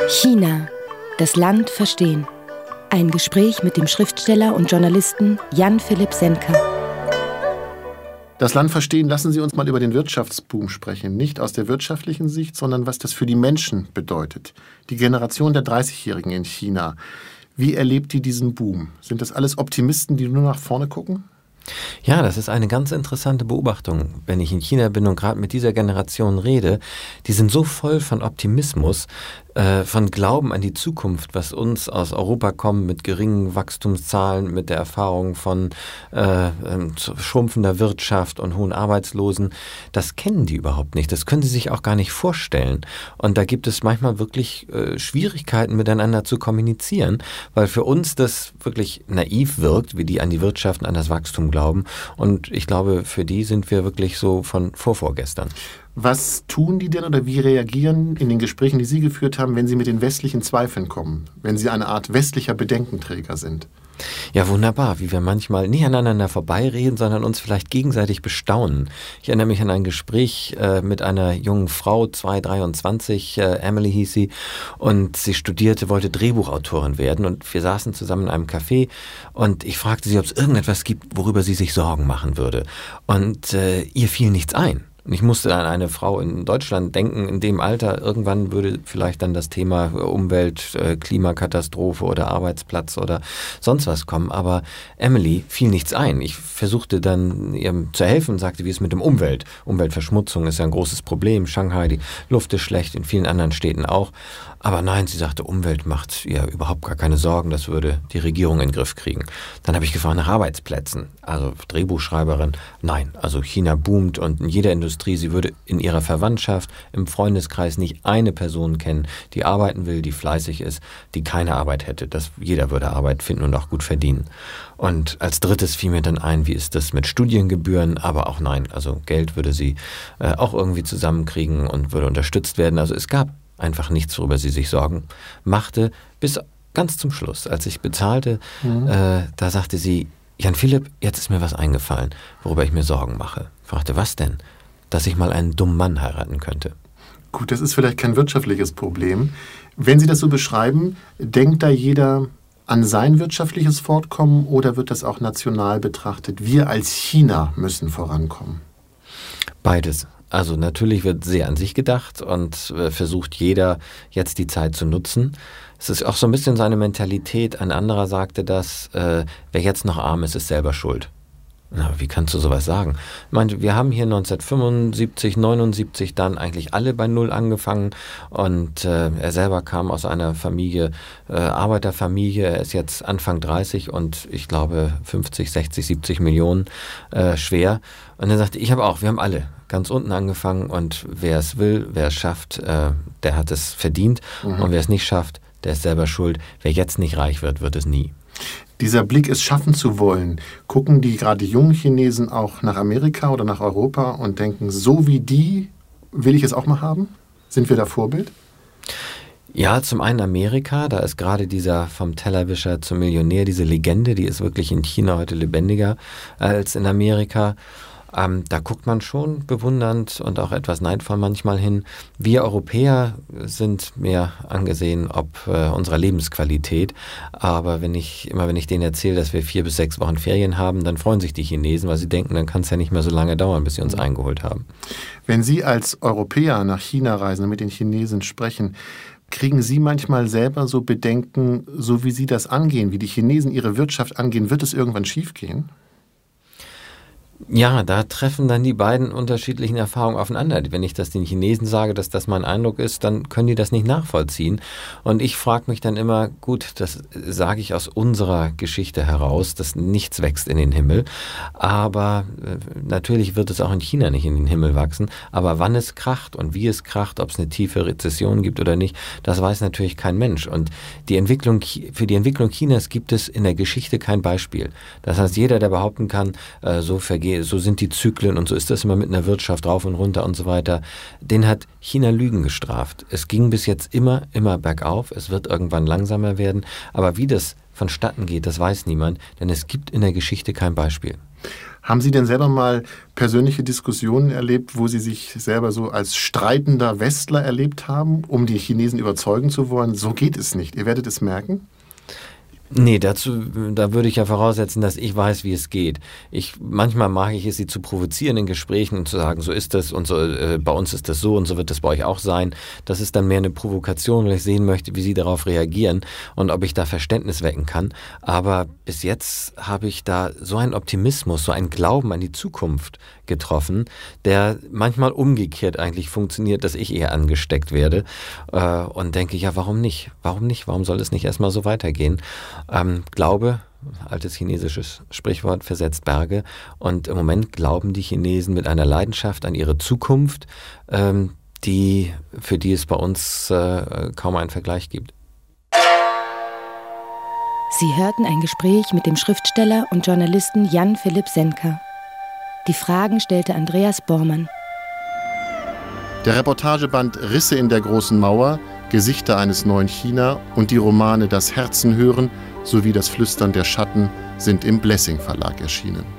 China, das Land verstehen. Ein Gespräch mit dem Schriftsteller und Journalisten Jan-Philipp Senker. Das Land verstehen, lassen Sie uns mal über den Wirtschaftsboom sprechen. Nicht aus der wirtschaftlichen Sicht, sondern was das für die Menschen bedeutet. Die Generation der 30-Jährigen in China. Wie erlebt die diesen Boom? Sind das alles Optimisten, die nur nach vorne gucken? Ja, das ist eine ganz interessante Beobachtung. Wenn ich in China bin und gerade mit dieser Generation rede, die sind so voll von Optimismus, von Glauben an die Zukunft, was uns aus Europa kommt mit geringen Wachstumszahlen, mit der Erfahrung von schrumpfender Wirtschaft und hohen Arbeitslosen. Das kennen die überhaupt nicht. Das können sie sich auch gar nicht vorstellen. Und da gibt es manchmal wirklich Schwierigkeiten, miteinander zu kommunizieren, weil für uns das wirklich naiv wirkt, wie die an die Wirtschaft und an das Wachstum glauben. Und ich glaube, für die sind wir wirklich so von vorgestern. Was tun die denn oder wie reagieren in den Gesprächen, die Sie geführt haben, wenn Sie mit den westlichen Zweifeln kommen, wenn Sie eine Art westlicher Bedenkenträger sind? Ja, wunderbar, wie wir manchmal nicht aneinander vorbeireden, sondern uns vielleicht gegenseitig bestaunen. Ich erinnere mich an ein Gespräch mit einer jungen Frau, 23, Emily hieß sie, und sie studierte, wollte Drehbuchautorin werden und wir saßen zusammen in einem Café und ich fragte sie, ob es irgendetwas gibt, worüber sie sich Sorgen machen würde. Und ihr fiel nichts ein. Ich musste an eine Frau in Deutschland denken, in dem Alter, irgendwann würde vielleicht dann das Thema Umwelt, Klimakatastrophe oder Arbeitsplatz oder sonst was kommen. Aber Emily fiel nichts ein. Ich versuchte dann ihr zu helfen und sagte, wie es mit dem Umweltverschmutzung ist ja ein großes Problem. Shanghai, die Luft ist schlecht, in vielen anderen Städten auch. Aber nein, sie sagte, Umwelt macht ihr überhaupt gar keine Sorgen, das würde die Regierung in den Griff kriegen. Dann habe ich gefragt nach Arbeitsplätzen, also Drehbuchschreiberin. Nein, also China boomt und in jeder Industrie, sie würde in ihrer Verwandtschaft, im Freundeskreis nicht eine Person kennen, die arbeiten will, die fleißig ist, die keine Arbeit hätte. Jeder würde Arbeit finden und auch gut verdienen. Und als drittes fiel mir dann ein, wie ist das mit Studiengebühren, aber auch nein, also Geld würde sie auch irgendwie zusammenkriegen und würde unterstützt werden. Also es gab einfach nichts, worüber sie sich Sorgen machte, bis ganz zum Schluss, als ich bezahlte, da sagte sie, Jan-Philipp, jetzt ist mir was eingefallen, worüber ich mir Sorgen mache. Ich fragte, was denn? Dass ich mal einen dummen Mann heiraten könnte. Gut, das ist vielleicht kein wirtschaftliches Problem. Wenn Sie das so beschreiben, denkt da jeder an sein wirtschaftliches Fortkommen oder wird das auch national betrachtet? Wir als China müssen vorankommen. Beides. Also natürlich wird sehr an sich gedacht und versucht jeder jetzt die Zeit zu nutzen. Es ist auch so ein bisschen seine Mentalität. Ein anderer sagte das, wer jetzt noch arm ist, ist selber schuld. Na, wie kannst du sowas sagen? Ich meine, wir haben hier 1975, 79 dann eigentlich alle bei Null angefangen und er selber kam aus einer Familie, Arbeiterfamilie, er ist jetzt Anfang 30 und ich glaube 50, 60, 70 Millionen schwer. Und er sagte, wir haben alle ganz unten angefangen und wer es will, wer es schafft, der hat es verdient und wer es nicht schafft, der ist selber schuld. Wer jetzt nicht reich wird, wird es nie. Dieser Blick, es schaffen zu wollen, gucken die gerade jungen Chinesen auch nach Amerika oder nach Europa und denken, so wie die will ich es auch mal haben? Sind wir da Vorbild? Ja, zum einen Amerika, da ist gerade dieser vom Tellerwischer zum Millionär, diese Legende, die ist wirklich in China heute lebendiger als in Amerika. Da guckt man schon bewundernd und auch etwas neidvoll manchmal hin. Wir Europäer sind mehr angesehen ob unserer Lebensqualität. Aber wenn ich denen erzähle, dass wir 4 bis 6 Wochen Ferien haben, dann freuen sich die Chinesen, weil sie denken, dann kann es ja nicht mehr so lange dauern, bis sie uns eingeholt haben. Wenn Sie als Europäer nach China reisen und mit den Chinesen sprechen, kriegen Sie manchmal selber so Bedenken, so wie Sie das angehen, wie die Chinesen ihre Wirtschaft angehen, wird es irgendwann schiefgehen? Ja, da treffen dann die beiden unterschiedlichen Erfahrungen aufeinander. Wenn ich das den Chinesen sage, dass das mein Eindruck ist, dann können die das nicht nachvollziehen. Und ich frage mich dann immer, gut, das sage ich aus unserer Geschichte heraus, dass nichts wächst in den Himmel. Aber natürlich wird es auch in China nicht in den Himmel wachsen. Aber wann es kracht und wie es kracht, ob es eine tiefe Rezession gibt oder nicht, das weiß natürlich kein Mensch. Und für die Entwicklung Chinas gibt es in der Geschichte kein Beispiel. Das heißt, jeder, der behaupten kann, so sind die Zyklen und so ist das immer mit einer Wirtschaft rauf und runter und so weiter. Den hat China Lügen gestraft. Es ging bis jetzt immer bergauf. Es wird irgendwann langsamer werden. Aber wie das vonstatten geht, das weiß niemand, denn es gibt in der Geschichte kein Beispiel. Haben Sie denn selber mal persönliche Diskussionen erlebt, wo Sie sich selber so als streitender Westler erlebt haben, um die Chinesen überzeugen zu wollen? So geht es nicht. Ihr werdet es merken. Nee, da würde ich ja voraussetzen, dass ich weiß, wie es geht. Manchmal mag ich es, sie zu provozieren in Gesprächen und zu sagen, so ist das und so, bei uns ist das so und so wird das bei euch auch sein. Das ist dann mehr eine Provokation, weil ich sehen möchte, wie sie darauf reagieren und ob ich da Verständnis wecken kann. Aber bis jetzt habe ich da so einen Optimismus, so einen Glauben an die Zukunft getroffen, der manchmal umgekehrt eigentlich funktioniert, dass ich eher angesteckt werde und denke, ja, warum nicht? Warum nicht? Warum soll es nicht erstmal so weitergehen? Glaube, altes chinesisches Sprichwort, versetzt Berge. Und im Moment glauben die Chinesen mit einer Leidenschaft an ihre Zukunft, für die es bei uns kaum einen Vergleich gibt. Sie hörten ein Gespräch mit dem Schriftsteller und Journalisten Jan Philipp Senker. Die Fragen stellte Andreas Bormann. Der Reportageband Risse in der großen Mauer, Gesichter eines neuen China und die Romane Das Herzen hören sowie Das Flüstern der Schatten sind im Blessing Verlag erschienen.